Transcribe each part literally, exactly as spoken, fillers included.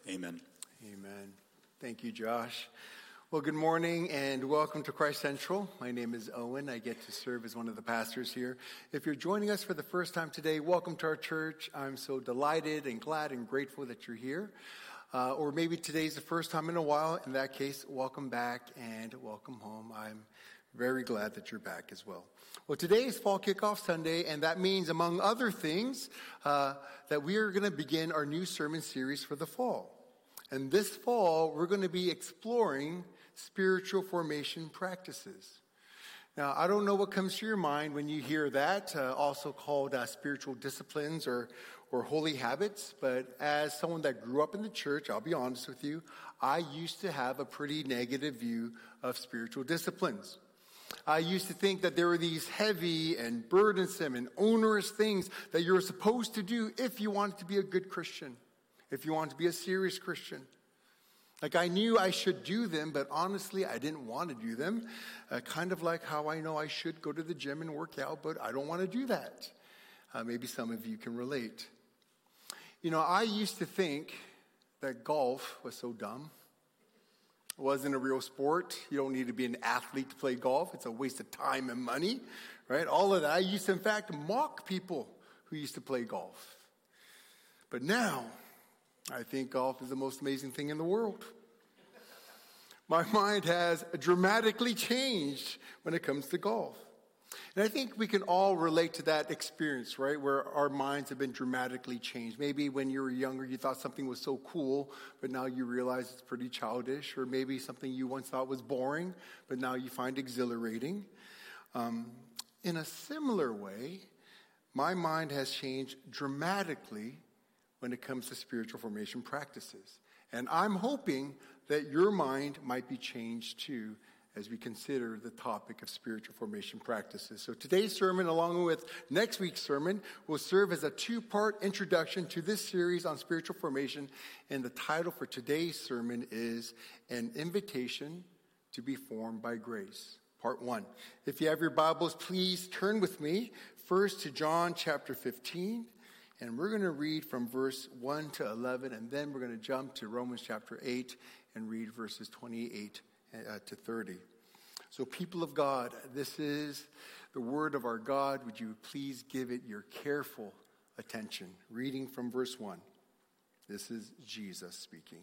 Amen. Amen. Thank you, Josh. Well, good morning and welcome to Christ Central. My name is Owen. I get to serve as one of the pastors here. If you're joining us for the first time today, welcome to our church. I'm so delighted and glad and grateful that you're here. Uh, or maybe today's the first time in a while. In that case, welcome back and welcome home. I'm very glad that you're back as well. Well, today is Fall Kickoff Sunday, and that means, among other things, uh, that we are going to begin our new sermon series for the fall. And this fall, we're going to be exploring spiritual formation practices. Now, I don't know what comes to your mind when you hear that, uh, also called uh, spiritual disciplines or, or holy habits. But as someone that grew up in the church, I'll be honest with you, I used to have a pretty negative view of spiritual disciplines. I used to think that there were these heavy and burdensome and onerous things that you're supposed to do if you wanted to be a good Christian, if you wanted to be a serious Christian. Like, I knew I should do them, but honestly, I didn't want to do them. Uh, kind of like how I know I should go to the gym and work out, but I don't want to do that. Uh, maybe some of you can relate. You know, I used to think that golf was so dumb. It wasn't a real sport. You don't need to be an athlete to play golf. It's a waste of time and money, right? All of that. I used to, in fact, mock people who used to play golf. But now, I think golf is the most amazing thing in the world. My mind has dramatically changed when it comes to golf. And I think we can all relate to that experience, right, where our minds have been dramatically changed. Maybe when you were younger, you thought something was so cool, but now you realize it's pretty childish. Or maybe something you once thought was boring, but now you find exhilarating. Um, in a similar way, my mind has changed dramatically when it comes to spiritual formation practices. And I'm hoping that your mind might be changed too as we consider the topic of spiritual formation practices. So today's sermon, along with next week's sermon, will serve as a two-part introduction to this series on spiritual formation. And the title for today's sermon is An Invitation to be Formed by Grace, Part one. If you have your Bibles, please turn with me first to John chapter fifteen. And we're going to read from verse one to eleven, and then we're going to jump to Romans chapter eight and read verses twenty-eight uh, to thirty. So, people of God, this is the word of our God. Would you please give it your careful attention? Reading from verse one. This is Jesus speaking.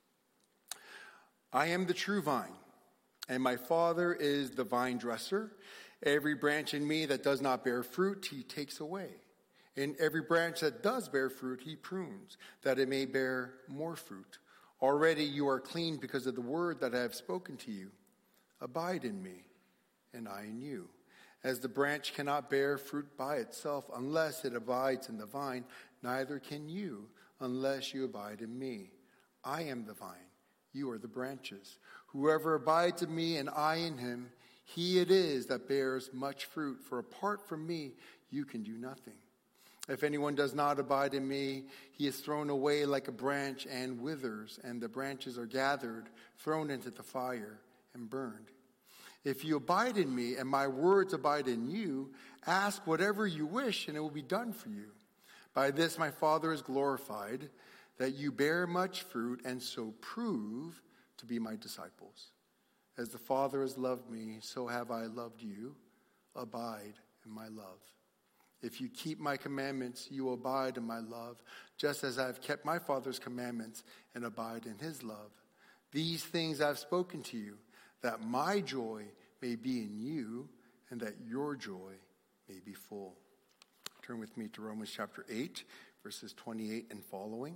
I am the true vine, and my Father is the vine dresser. Every branch in me that does not bear fruit, he takes away. And every branch that does bear fruit, he prunes, that it may bear more fruit. Already you are clean because of the word that I have spoken to you. Abide in me, and I in you. As the branch cannot bear fruit by itself unless it abides in the vine, neither can you unless you abide in me. I am the vine, you are the branches. Whoever abides in me and I in him, he it is that bears much fruit. For apart from me, you can do nothing. If anyone does not abide in me, he is thrown away like a branch and withers, and the branches are gathered, thrown into the fire, and burned. If you abide in me, and my words abide in you, ask whatever you wish, and it will be done for you. By this my Father is glorified, that you bear much fruit, and so prove to be my disciples. As the Father has loved me, so have I loved you. Abide in my love. If you keep my commandments, you will abide in my love, just as I have kept my Father's commandments and abide in his love. These things I have spoken to you, that my joy may be in you, and that your joy may be full. Turn with me to Romans chapter eight, verses twenty-eight and following.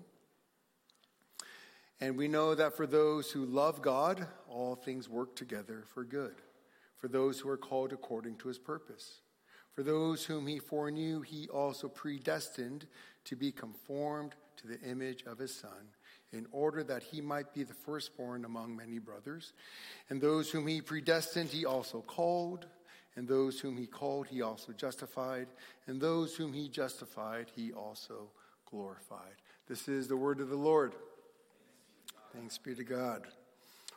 And we know that for those who love God, all things work together for good, for those who are called according to his purpose. For those whom he foreknew, he also predestined to be conformed to the image of his Son, in order that he might be the firstborn among many brothers. And those whom he predestined, he also called. And those whom he called, he also justified. And those whom he justified, he also glorified. This is the word of the Lord. Thanks be to God.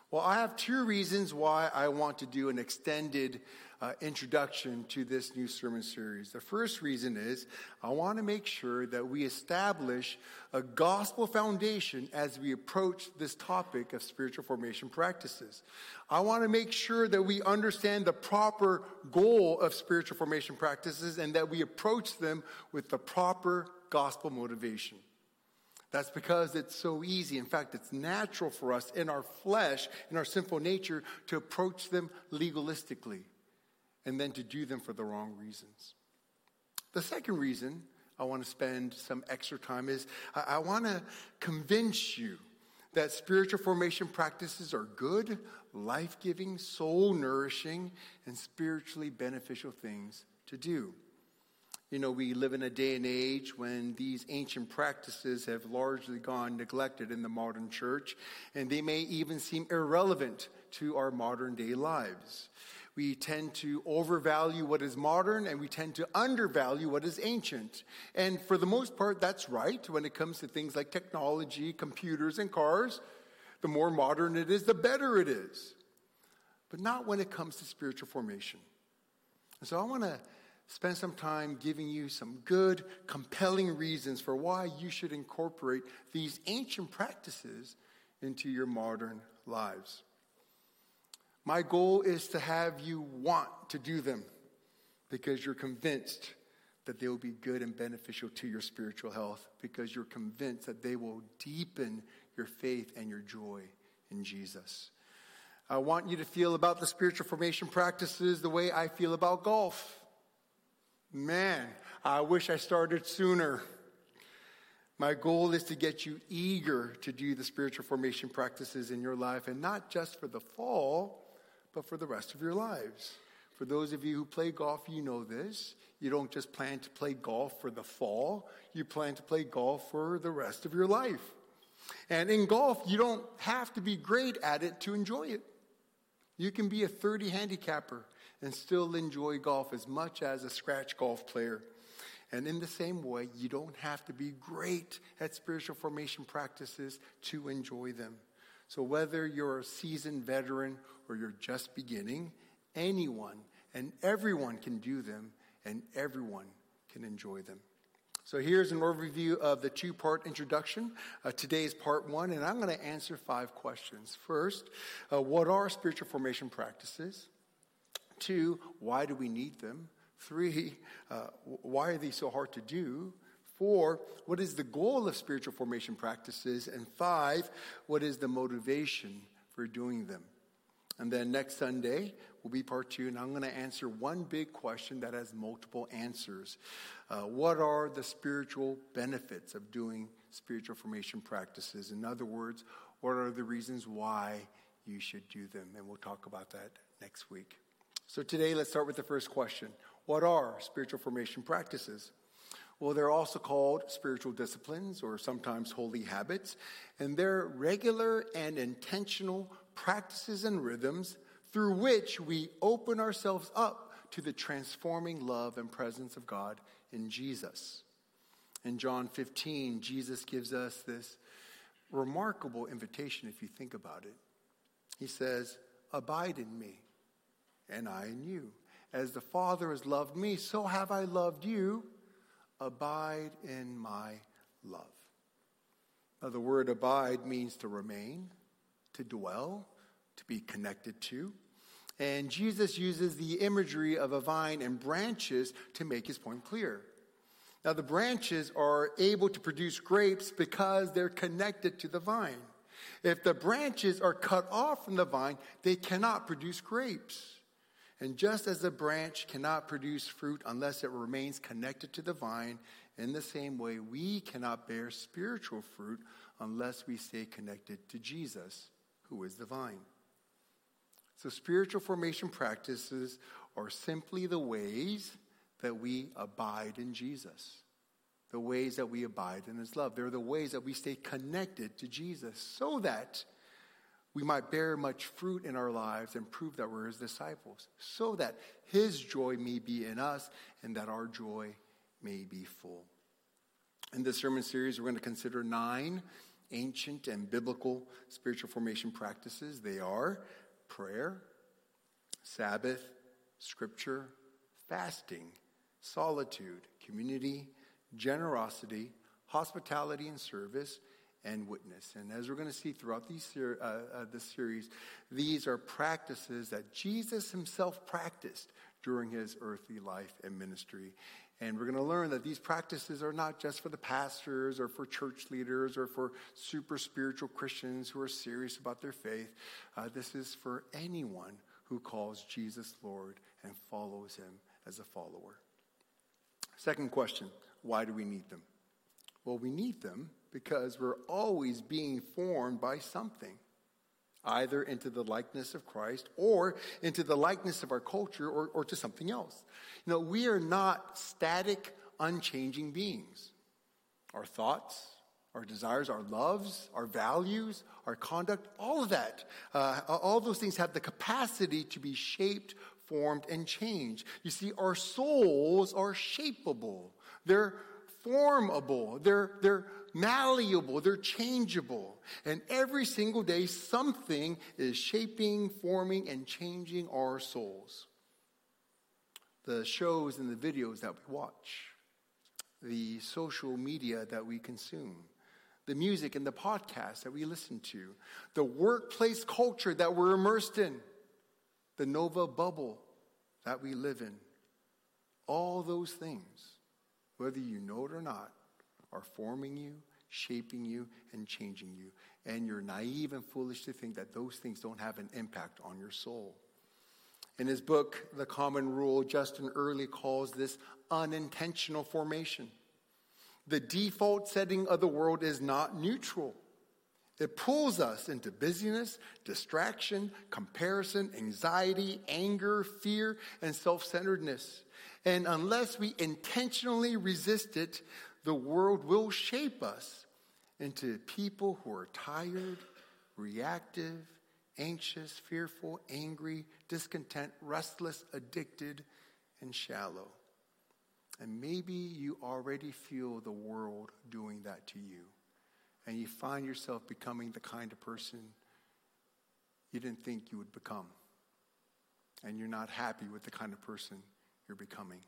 Well, I have two reasons why I want to do an extended uh, introduction to this new sermon series. The first reason is I want to make sure that we establish a gospel foundation as we approach this topic of spiritual formation practices. I want to make sure that we understand the proper goal of spiritual formation practices and that we approach them with the proper gospel motivation. That's because it's so easy. In fact, it's natural for us in our flesh, in our sinful nature, to approach them legalistically and then to do them for the wrong reasons. The second reason I want to spend some extra time is I, I want to convince you that spiritual formation practices are good, life-giving, soul-nourishing, and spiritually beneficial things to do. You know, we live in a day and age when these ancient practices have largely gone neglected in the modern church, and they may even seem irrelevant to our modern day lives. We tend to overvalue what is modern, and we tend to undervalue what is ancient. And for the most part, that's right when it comes to things like technology, computers, and cars. The more modern it is, the better it is. But not when it comes to spiritual formation. And so I want to spend some time giving you some good, compelling reasons for why you should incorporate these ancient practices into your modern lives. My goal is to have you want to do them because you're convinced that they will be good and beneficial to your spiritual health, because you're convinced that they will deepen your faith and your joy in Jesus. I want you to feel about the spiritual formation practices the way I feel about golf. Man, I wish I started sooner. My goal is to get you eager to do the spiritual formation practices in your life, and not just for the fall, but for the rest of your lives. For those of you who play golf, you know this. You don't just plan to play golf for the fall. You plan to play golf for the rest of your life. And in golf, you don't have to be great at it to enjoy it. You can be a thirty handicapper and still enjoy golf as much as a scratch golf player. And in the same way, you don't have to be great at spiritual formation practices to enjoy them. So whether you're a seasoned veteran or you're just beginning, anyone and everyone can do them, and everyone can enjoy them. So here's an overview of the two-part introduction. Uh, today's part one, and I'm going to answer five questions. First, uh, what are spiritual formation practices? Two, why do we need them? Three, uh, why are they so hard to do? Four, what is the goal of spiritual formation practices? And five, what is the motivation for doing them? And then next Sunday will be part two, and I'm going to answer one big question that has multiple answers. Uh, what are the spiritual benefits of doing spiritual formation practices? In other words, what are the reasons why you should do them? And we'll talk about that next week. So today, let's start with the first question. What are spiritual formation practices? Well, they're also called spiritual disciplines, or sometimes holy habits, and they're regular and intentional practices and rhythms through which we open ourselves up to the transforming love and presence of God in Jesus. In John fifteen, Jesus gives us this remarkable invitation if you think about it. He says, "Abide in me, and I in you. As the Father has loved me, so have I loved you. Abide in my love." Now, the word abide means to remain, to dwell, to be connected to. And Jesus uses the imagery of a vine and branches to make his point clear. Now, the branches are able to produce grapes because they're connected to the vine. If the branches are cut off from the vine, they cannot produce grapes. And just as a branch cannot produce fruit unless it remains connected to the vine, in the same way, we cannot bear spiritual fruit unless we stay connected to Jesus, who is the vine. So spiritual formation practices are simply the ways that we abide in Jesus, the ways that we abide in his love. They're the ways that we stay connected to Jesus so that we might bear much fruit in our lives and prove that we're his disciples, so that his joy may be in us and that our joy may be full. In this sermon series, we're going to consider nine ancient and biblical spiritual formation practices. They are prayer, Sabbath, scripture, fasting, solitude, community, generosity, hospitality and service, and witness. And as we're going to see throughout these, uh, uh, this series, these are practices that Jesus himself practiced during his earthly life and ministry. And we're going to learn that these practices are not just for the pastors or for church leaders or for super spiritual Christians who are serious about their faith. Uh, this is for anyone who calls Jesus Lord and follows him as a follower. Second question, why do we need them? Well, we need them because we're always being formed by something, either into the likeness of Christ or into the likeness of our culture or, or to something else. You know, we are not static, unchanging beings. Our thoughts, our desires, our loves, our values, our conduct, all of that, uh, all those things have the capacity to be shaped, formed, and changed. You see, our souls are shapeable. They're formable. They're, they're malleable. They're changeable. And every single day, something is shaping, forming, and changing our souls. The shows and the videos that we watch, the social media that we consume, the music and the podcasts that we listen to, the workplace culture that we're immersed in, the Nova bubble that we live in. All those things, whether you know it or not, are forming you, shaping you, and changing you. And you're naive and foolish to think that those things don't have an impact on your soul. In his book, The Common Rule, Justin Earley calls this unintentional formation. The default setting of the world is not neutral. It pulls us into busyness, distraction, comparison, anxiety, anger, fear, and self-centeredness. And unless we intentionally resist it, the world will shape us into people who are tired, reactive, anxious, fearful, angry, discontent, restless, addicted, and shallow. And maybe you already feel the world doing that to you. And you find yourself becoming the kind of person you didn't think you would become. And you're not happy with the kind of person you're becoming.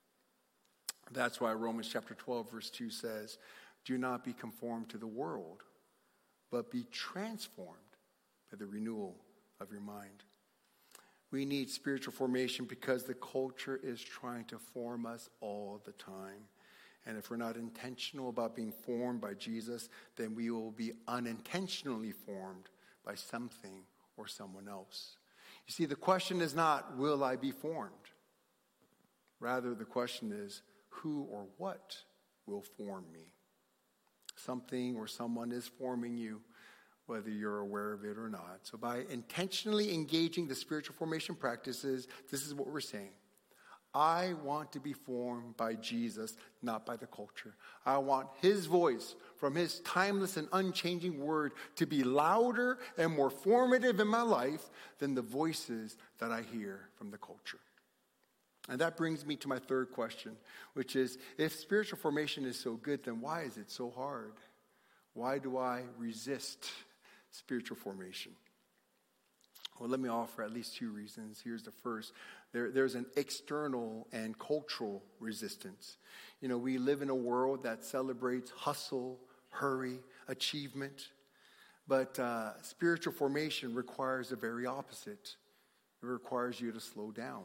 That's why Romans chapter twelve, verse two says, "Do not be conformed to the world, but be transformed by the renewal of your mind." We need spiritual formation because the culture is trying to form us all the time. And if we're not intentional about being formed by Jesus, then we will be unintentionally formed by something or someone else. You see, the question is not, will I be formed? Rather, the question is, who or what will form me? Something or someone is forming you, whether you're aware of it or not. So by intentionally engaging the spiritual formation practices, this is what we're saying. I want to be formed by Jesus, not by the culture. I want his voice from his timeless and unchanging word to be louder and more formative in my life than the voices that I hear from the culture. And that brings me to my third question, which is, if spiritual formation is so good, then why is it so hard? Why do I resist spiritual formation? Well, let me offer at least two reasons. Here's the first. There, there's an external and cultural resistance. You know, we live in a world that celebrates hustle, hurry, achievement. But uh, spiritual formation requires the very opposite. It requires you to slow down,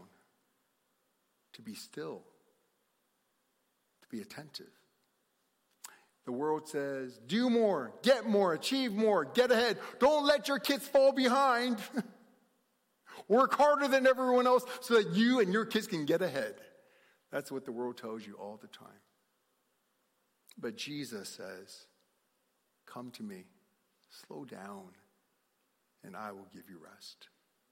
to be still, to be attentive. The world says, do more, get more, achieve more, get ahead. Don't let your kids fall behind. Work harder than everyone else so that you and your kids can get ahead. That's what the world tells you all the time. But Jesus says, come to me, slow down, and I will give you rest.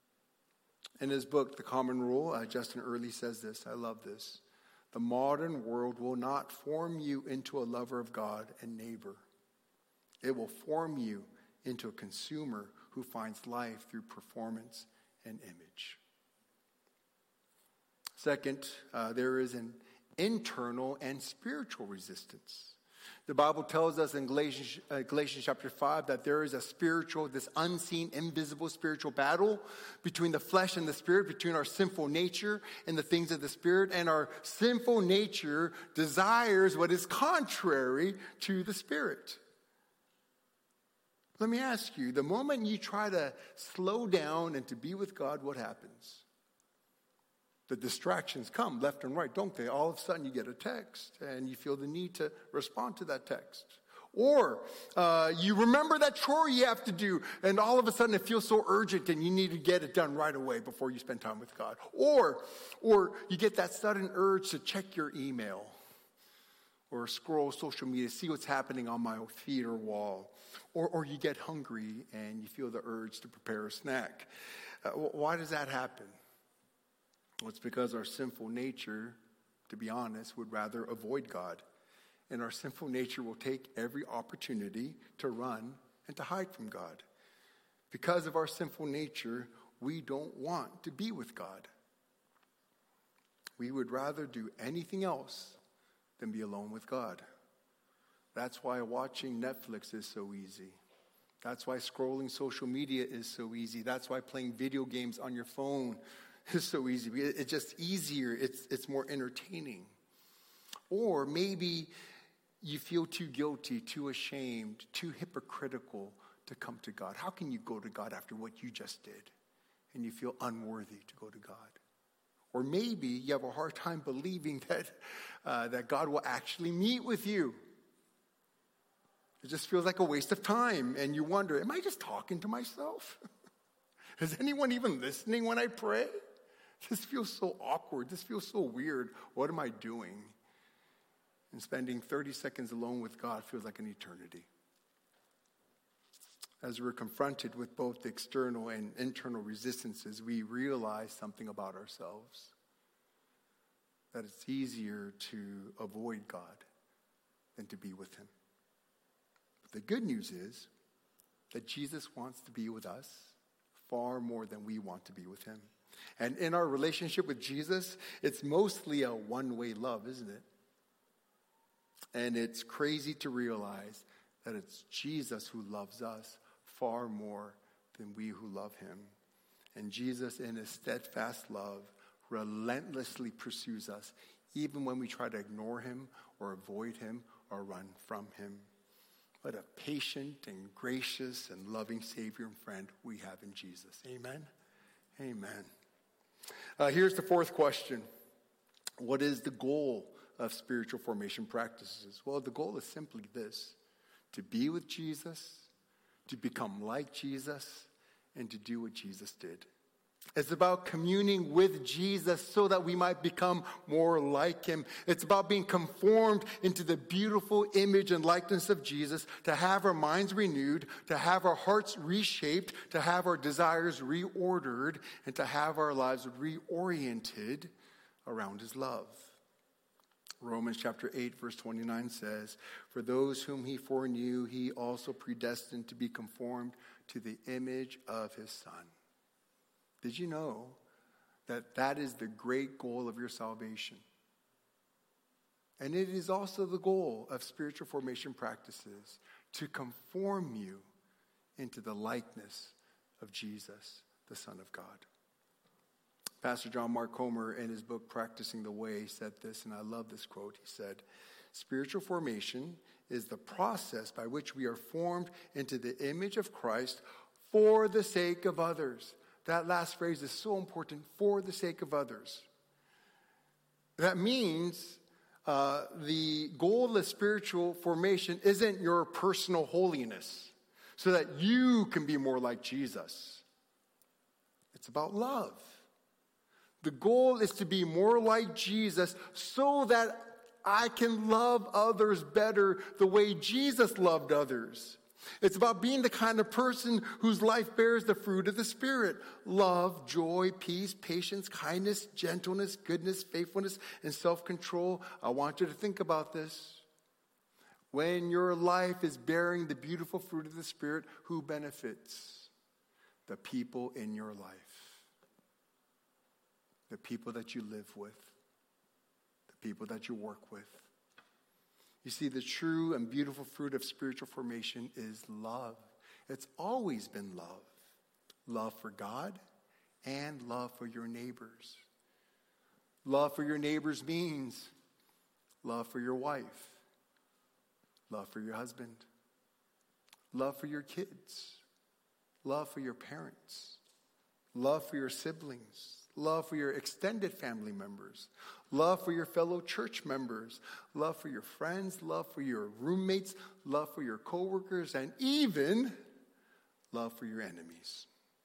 In his book, The Common Rule, uh, Justin Earley says this. I love this. The modern world will not form you into a lover of God and neighbor. It will form you into a consumer who finds life through performance and image. Second, uh, there is an internal and spiritual resistance. The Bible tells us in Galatians, uh, Galatians chapter five that there is a spiritual, this unseen, invisible spiritual battle between the flesh and the spirit, between our sinful nature and the things of the spirit. And our sinful nature desires what is contrary to the spirit. Let me ask you, the moment you try to slow down and to be with God, what happens? The distractions come left and right, don't they? All of a sudden you get a text and you feel the need to respond to that text. Or uh, you remember that chore you have to do and all of a sudden it feels so urgent and you need to get it done right away before you spend time with God. Or, or you get that sudden urge to check your email or scroll social media, see what's happening on my feed or wall. Or, or you get hungry and you feel the urge to prepare a snack. Uh, why does that happen? Well, it's because our sinful nature, to be honest, would rather avoid God. And our sinful nature will take every opportunity to run and to hide from God. Because of our sinful nature, we don't want to be with God. We would rather do anything else than be alone with God. That's why watching Netflix is so easy. That's why scrolling social media is so easy. That's why playing video games on your phone is so easy. It's just easier. It's, it's more entertaining. Or maybe you feel too guilty, too ashamed, too hypocritical to come to God. How can you go to God after what you just did? And you feel unworthy to go to God. Or maybe you have a hard time believing that, uh, that God will actually meet with you. It just feels like a waste of time. And you wonder, am I just talking to myself? Is anyone even listening when I pray? This feels so awkward. This feels so weird. What am I doing? And spending thirty seconds alone with God feels like an eternity. As we're confronted with both external and internal resistances, we realize something about ourselves. That it's easier to avoid God than to be with him. But the good news is that Jesus wants to be with us far more than we want to be with him. And in our relationship with Jesus, it's mostly a one-way love, isn't it? And it's crazy to realize that it's Jesus who loves us far more than we who love him. And Jesus, in his steadfast love, relentlessly pursues us, even when we try to ignore him or avoid him or run from him. What a patient and gracious and loving Savior and friend we have in Jesus. Amen? Amen. Uh, here's the fourth question. What is the goal of spiritual formation practices? Well, the goal is simply this: to be with Jesus, to become like Jesus, and to do what Jesus did. It's about communing with Jesus so that we might become more like him. It's about being conformed into the beautiful image and likeness of Jesus, to have our minds renewed, to have our hearts reshaped, to have our desires reordered, and to have our lives reoriented around his love. Romans chapter eight, verse twenty-nine says, "For those whom he foreknew, he also predestined to be conformed to the image of his Son." Did you know that that is the great goal of your salvation? And it is also the goal of spiritual formation practices, to conform you into the likeness of Jesus, the Son of God. Pastor John Mark Comer, in his book, Practicing the Way, said this, and I love this quote. He said, "Spiritual formation is the process by which we are formed into the image of Christ for the sake of others." That last phrase is so important, for the sake of others. That means uh, the goal of spiritual formation isn't your personal holiness so that you can be more like Jesus. It's about love. The goal is to be more like Jesus so that I can love others better the way Jesus loved others. It's about being the kind of person whose life bears the fruit of the Spirit: love, joy, peace, patience, kindness, gentleness, goodness, faithfulness, and self-control. I want you to think about this. When your life is bearing the beautiful fruit of the Spirit, who benefits? The people in your life. The people that you live with. The people that you work with. You see, the true and beautiful fruit of spiritual formation is love. It's always been love. Love for God and love for your neighbors. Love for your neighbors means love for your wife, love for your husband, love for your kids, love for your parents, love for your siblings, love for your extended family members, love for your fellow church members, love for your friends, love for your roommates, love for your coworkers, and even love for your enemies.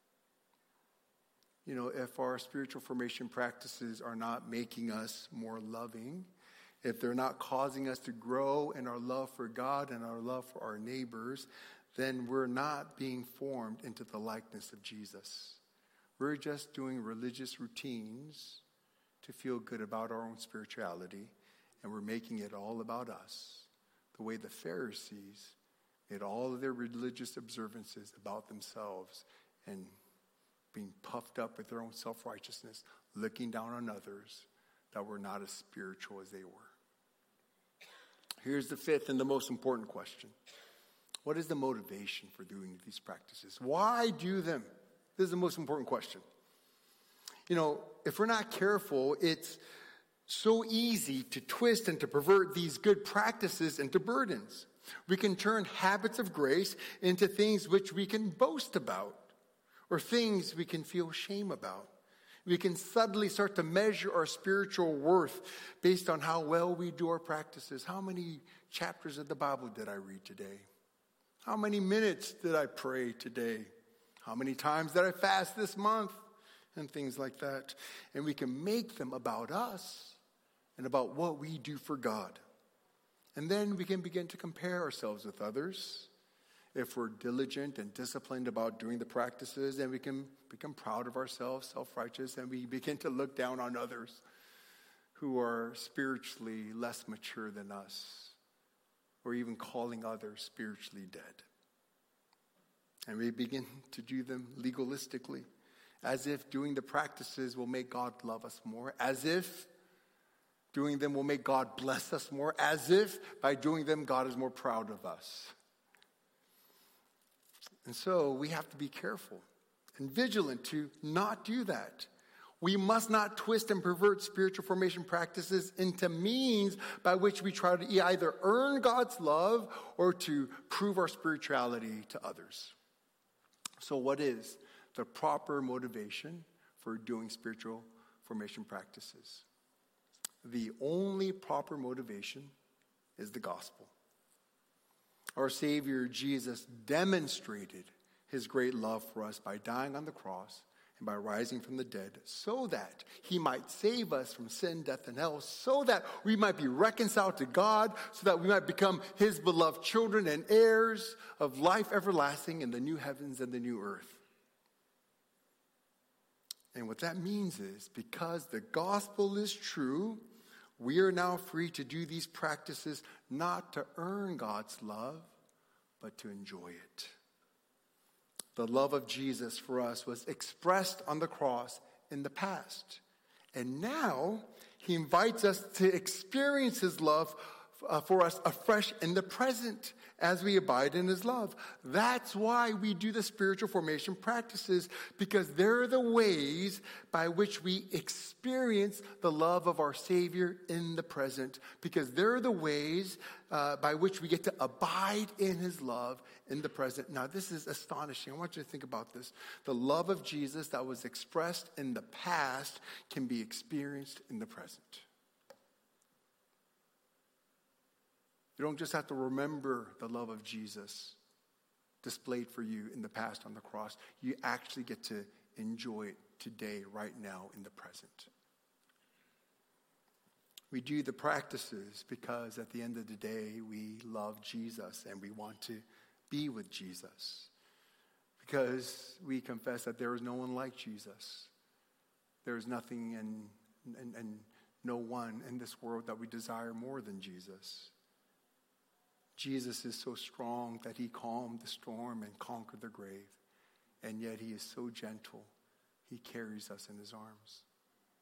You know, if our spiritual formation practices are not making us more loving, if they're not causing us to grow in our love for God and our love for our neighbors, then we're not being formed into the likeness of Jesus. We're just doing religious routines to feel good about our own spirituality, and we're making it all about us, the way the Pharisees made all of their religious observances about themselves and being puffed up with their own self-righteousness, looking down on others that were not as spiritual as they were. Here's the fifth and the most important question. What is the motivation for doing these practices? Why do them? This is the most important question. You know, if we're not careful, it's so easy to twist and to pervert these good practices into burdens. We can turn habits of grace into things which we can boast about, or things we can feel shame about. We can suddenly start to measure our spiritual worth based on how well we do our practices. How many chapters of the Bible did I read today? How many minutes did I pray today? How many times did I fast this month? And things like that. And we can make them about us and about what we do for God. And then we can begin to compare ourselves with others. If we're diligent and disciplined about doing the practices, then we can become proud of ourselves, self-righteous, and we begin to look down on others who are spiritually less mature than us, or even calling others spiritually dead. And we begin to do them legalistically, as if doing the practices will make God love us more, as if doing them will make God bless us more, as if by doing them God is more proud of us. And so we have to be careful and vigilant to not do that. We must not twist and pervert spiritual formation practices into means by which we try to either earn God's love or to prove our spirituality to others. So what is the proper motivation for doing spiritual formation practices? The only proper motivation is the gospel. Our Savior Jesus demonstrated his great love for us by dying on the cross and by rising from the dead so that he might save us from sin, death, and hell, so that we might be reconciled to God, so that we might become his beloved children and heirs of life everlasting in the new heavens and the new earth. And what that means is, because the gospel is true, we are now free to do these practices not to earn God's love, but to enjoy it. The love of Jesus for us was expressed on the cross in the past. And now he invites us to experience his love uh, for us afresh in the present as we abide in his love. That's why we do the spiritual formation practices, because they're the ways by which we experience the love of our Savior in the present, because they're the ways uh, by which we get to abide in his love in the present. Now, this is astonishing. I want you to think about this. The love of Jesus that was expressed in the past can be experienced in the present. You don't just have to remember the love of Jesus displayed for you in the past on the cross. You actually get to enjoy it today, right now, in the present. We do the practices because at the end of the day, we love Jesus and we want to be with Jesus. Because we confess that there is no one like Jesus. There is nothing and, and, and no one in this world that we desire more than Jesus. Jesus is so strong that he calmed the storm and conquered the grave. And yet he is so gentle, he carries us in his arms.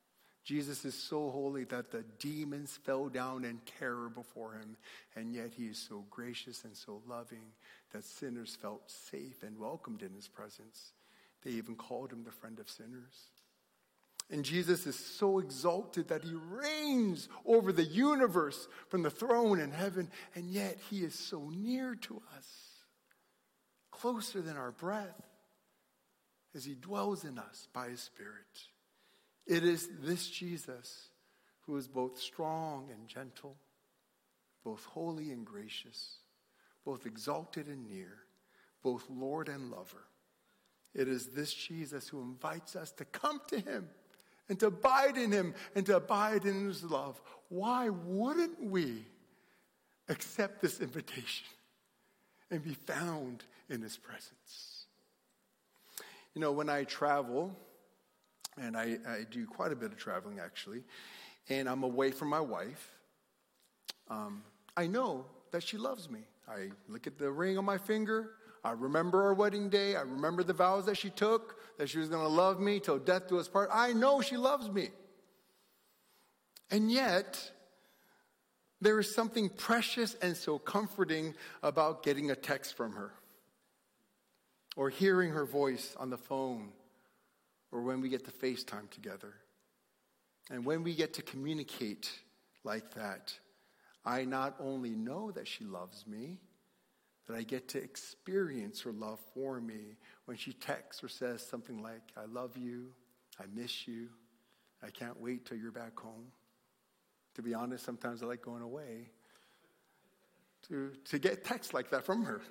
Jesus is so holy that the demons fell down in terror before him, and yet he is so gracious and so loving that sinners felt safe and welcomed in his presence. They even called him the friend of sinners. And Jesus is so exalted that he reigns over the universe from the throne in heaven, and yet he is so near to us, closer than our breath, as he dwells in us by his Spirit. It is this Jesus who is both strong and gentle, both holy and gracious, both exalted and near, both Lord and lover. It is this Jesus who invites us to come to him and to abide in him and to abide in his love. Why wouldn't we accept this invitation and be found in his presence? You know, when I travel, and I, I do quite a bit of traveling actually, and I'm away from my wife, um, I know that she loves me. I look at the ring on my finger. I remember our wedding day. I remember the vows that she took, that she was going to love me till death do us part. I know she loves me. And yet, there is something precious and so comforting about getting a text from her, or hearing her voice on the phone, or when we get to FaceTime together. And when we get to communicate like that, I not only know that she loves me, that I get to experience her love for me when she texts or says something like, I love you, I miss you, I can't wait till you're back home. To be honest, sometimes I like going away to, to get texts like that from her.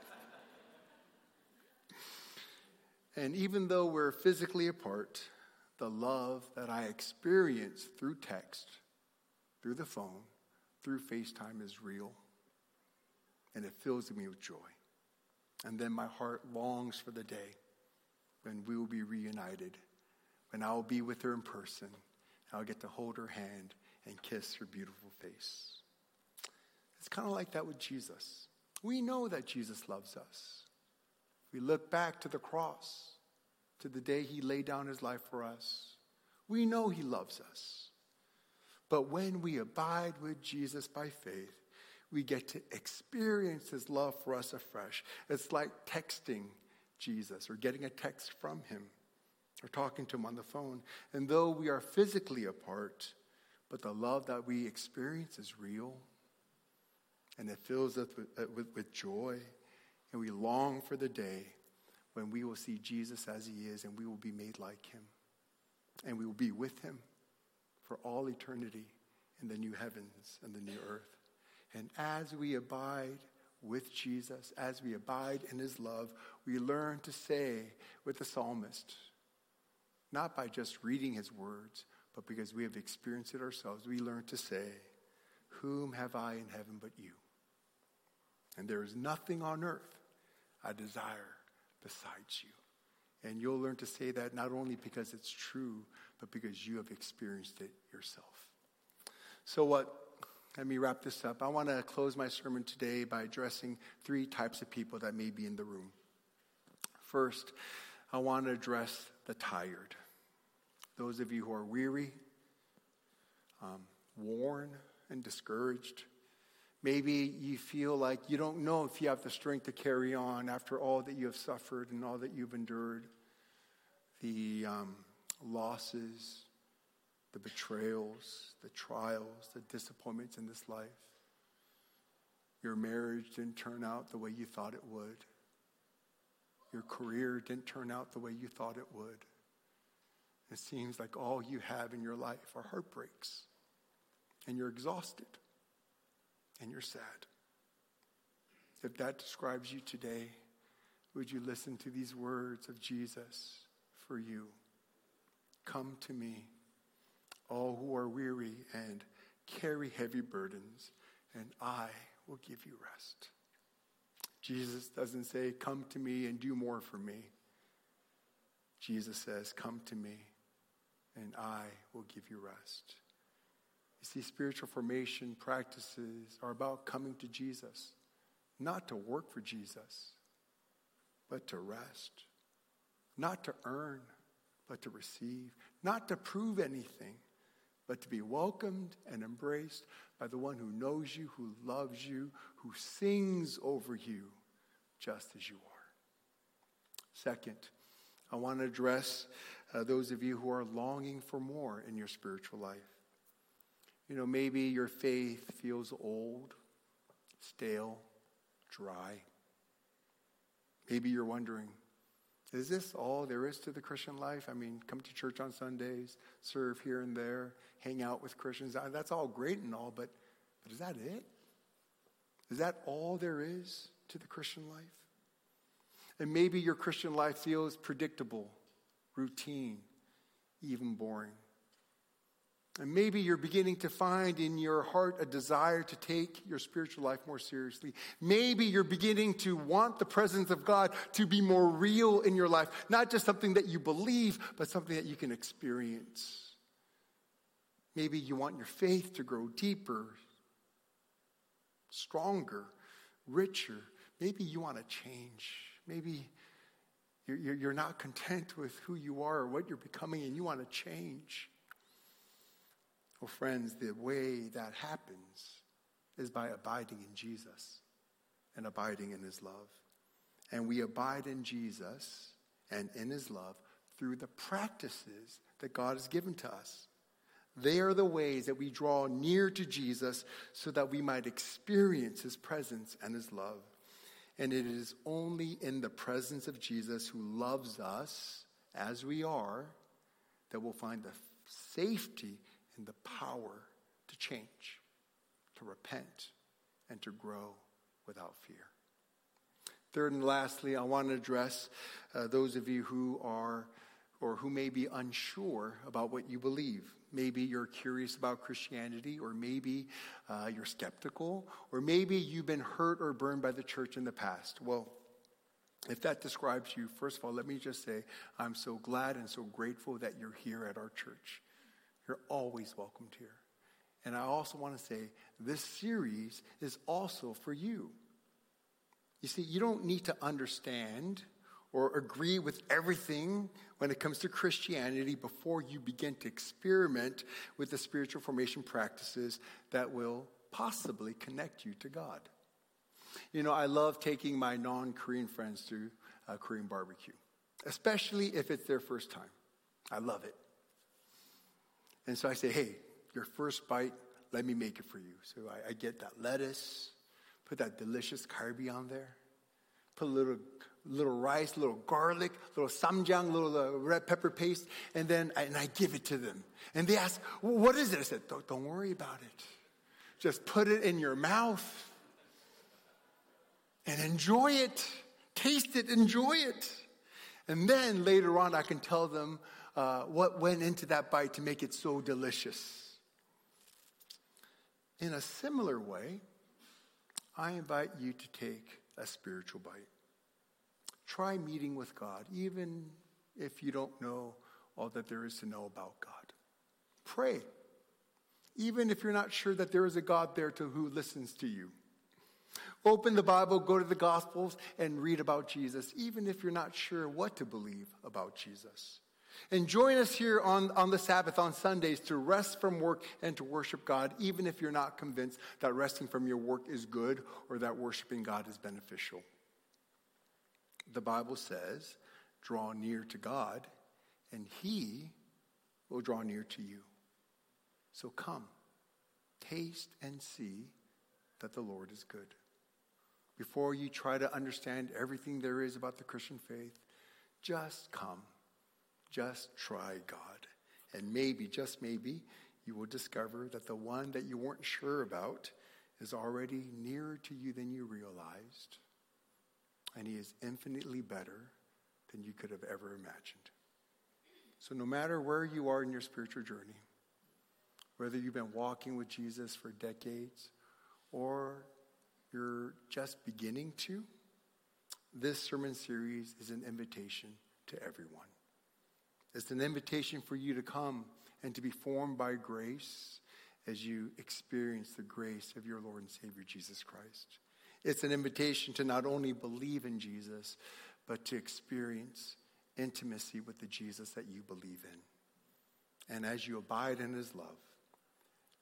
And even though we're physically apart, the love that I experience through text, through the phone, through FaceTime is real. And it fills me with joy. And then my heart longs for the day when we will be reunited, when I will be with her in person. I'll get to hold her hand and kiss her beautiful face. It's kind of like that with Jesus. We know that Jesus loves us. We look back to the cross, to the day he laid down his life for us. We know he loves us. But when we abide with Jesus by faith, we get to experience his love for us afresh. It's like texting Jesus or getting a text from him or talking to him on the phone. And though we are physically apart, but the love that we experience is real, and it fills us with, with, with joy, and we long for the day when we will see Jesus as he is, and we will be made like him, and we will be with him for all eternity in the new heavens and the new earth. And as we abide with Jesus, as we abide in his love, we learn to say with the psalmist, not by just reading his words, but because we have experienced it ourselves, we learn to say, whom have I in heaven but you? And there is nothing on earth I desire besides you. And you'll learn to say that not only because it's true, but because you have experienced it yourself. So what? Let me wrap this up. I want to close my sermon today by addressing three types of people that may be in the room. First, I want to address the tired. Those of you who are weary, um, worn, and discouraged. Maybe you feel like you don't know if you have the strength to carry on after all that you have suffered and all that you've endured. The um, losses, the betrayals, the trials, the disappointments in this life. Your marriage didn't turn out the way you thought it would. Your career didn't turn out the way you thought it would. It seems like all you have in your life are heartbreaks. And you're exhausted. And you're sad. If that describes you today, would you listen to these words of Jesus for you? Come to me, all who are weary and carry heavy burdens, and I will give you rest. Jesus doesn't say, come to me and do more for me. Jesus says, come to me, and I will give you rest. You see, spiritual formation practices are about coming to Jesus, not to work for Jesus, but to rest. Not to earn, but to receive. Not to prove anything, but to be welcomed and embraced by the one who knows you, who loves you, who sings over you just as you are. Second, I want to address uh, those of you who are longing for more in your spiritual life. You know, maybe your faith feels old, stale, dry. Maybe you're wondering, is this all there is to the Christian life? I mean, come to church on Sundays, serve here and there, hang out with Christians. That's all great and all, but, but is that it? Is that all there is to the Christian life? And maybe your Christian life feels predictable, routine, even boring. And maybe you're beginning to find in your heart a desire to take your spiritual life more seriously. Maybe you're beginning to want the presence of God to be more real in your life. Not just something that you believe, but something that you can experience. Maybe you want your faith to grow deeper, stronger, richer. Maybe you want to change. Maybe you're, you're not content with who you are or what you're becoming, and you want to change. Well, friends, the way that happens is by abiding in Jesus and abiding in his love. And we abide in Jesus and in his love through the practices that God has given to us. They are the ways that we draw near to Jesus so that we might experience his presence and his love. And it is only in the presence of Jesus, who loves us as we are, that we'll find the safety and the power to change, to repent, and to grow without fear. Third and lastly, I want to address uh, those of you who are or who may be unsure about what you believe. Maybe you're curious about Christianity, or maybe uh, you're skeptical, or maybe you've been hurt or burned by the church in the past. Well, if that describes you, first of all, let me just say, I'm so glad and so grateful that you're here at our church. You're always welcomed here. And I also want to say, this series is also for you. You see, you don't need to understand or agree with everything when it comes to Christianity before you begin to experiment with the spiritual formation practices that will possibly connect you to God. You know, I love taking my non-Korean friends to a Korean barbecue, especially if it's their first time. I love it. And so I say, hey, your first bite, let me make it for you. So I, I get that lettuce, put that delicious kalbi on there, put a little little rice, little garlic, little samjang, little uh, red pepper paste, and then I, and I give it to them. And they ask, well, what is it? I said, don't, don't worry about it. Just put it in your mouth and enjoy it. Taste it, enjoy it. And then later on I can tell them uh, what went into that bite to make it so delicious. In a similar way, I invite you to take a spiritual bite. Try meeting with God, even if you don't know all that there is to know about God. Pray, even if you're not sure that there is a God there to who listens to you. Open the Bible, go to the Gospels, and read about Jesus, even if you're not sure what to believe about Jesus. And join us here on, on the Sabbath on Sundays to rest from work and to worship God, even if you're not convinced that resting from your work is good or that worshiping God is beneficial. The Bible says, draw near to God, and he will draw near to you. So come, taste and see that the Lord is good. Before you try to understand everything there is about the Christian faith, just come. Just try God. And maybe, just maybe, you will discover that the one that you weren't sure about is already nearer to you than you realized. And he is infinitely better than you could have ever imagined. So no matter where you are in your spiritual journey, whether you've been walking with Jesus for decades or you're just beginning to, this sermon series is an invitation to everyone. It's an invitation for you to come and to be formed by grace as you experience the grace of your Lord and Savior, Jesus Christ. It's an invitation to not only believe in Jesus, but to experience intimacy with the Jesus that you believe in. And as you abide in his love,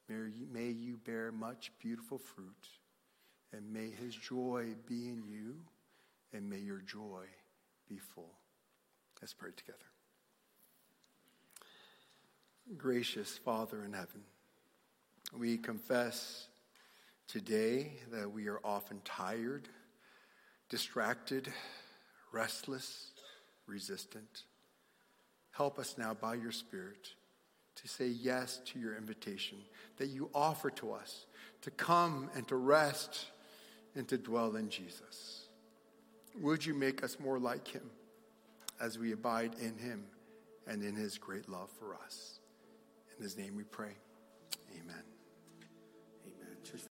May you, may you bear much beautiful fruit, and may his joy be in you, and may your joy be full. Let's pray together. Gracious Father in heaven, we confess today that we are often tired, distracted, restless, resistant. Help us now by your Spirit to say yes to your invitation that you offer to us to come and to rest and to dwell in Jesus. Would you make us more like him as we abide in him and in his great love for us? In his name we pray. Amen.